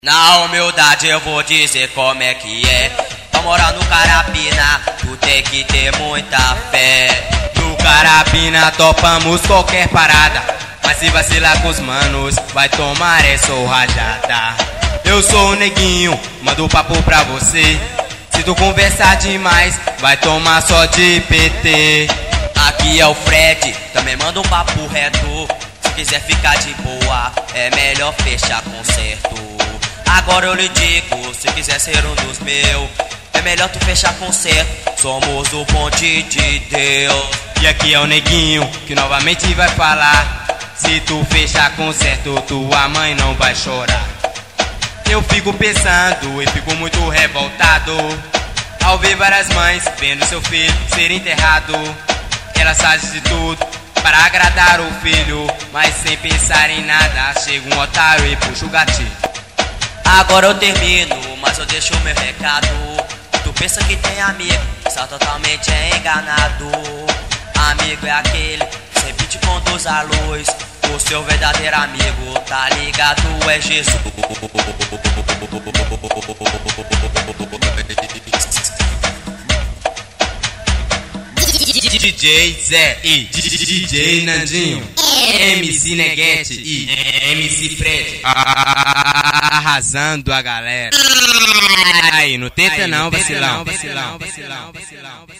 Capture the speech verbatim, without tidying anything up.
Na humildade eu vou dizer como é que é. Pra morar no Carapina, tu tem que ter muita fé. No Carapina topamos qualquer parada, mas se vacilar com os manos, vai tomar essa rajada. Eu sou o neguinho, mando papo pra você. Se tu conversar demais, vai tomar só de P T. Aqui é o Fred, também manda um papo reto. Se quiser ficar de boa, é melhor fechar concerto. Agora eu lhe digo, se quiser ser um dos meus, é melhor tu fechar concerto. Somos o ponte de Deus. E aqui é o neguinho, que novamente vai falar. Se tu fechar concerto, tua mãe não vai chorar. Eu fico pensando e fico muito revoltado ao ver várias mães vendo seu filho ser enterrado. Elas fazem de tudo para agradar o filho, mas sem pensar em nada, chega um otário e puxa o gatilho. Agora eu termino, mas eu deixo o meu recado. Tu pensa que tem amigo, está totalmente enganado. Amigo é aquele que sempre te conduz à luz. O seu verdadeiro amigo, tá ligado, é Jesus. D J Zé e D J Nandinho, M C Neguete e M C Fred, arrasando a galera. Aí, não tenta não, vacilão, vacilão, vacilão, vacilão.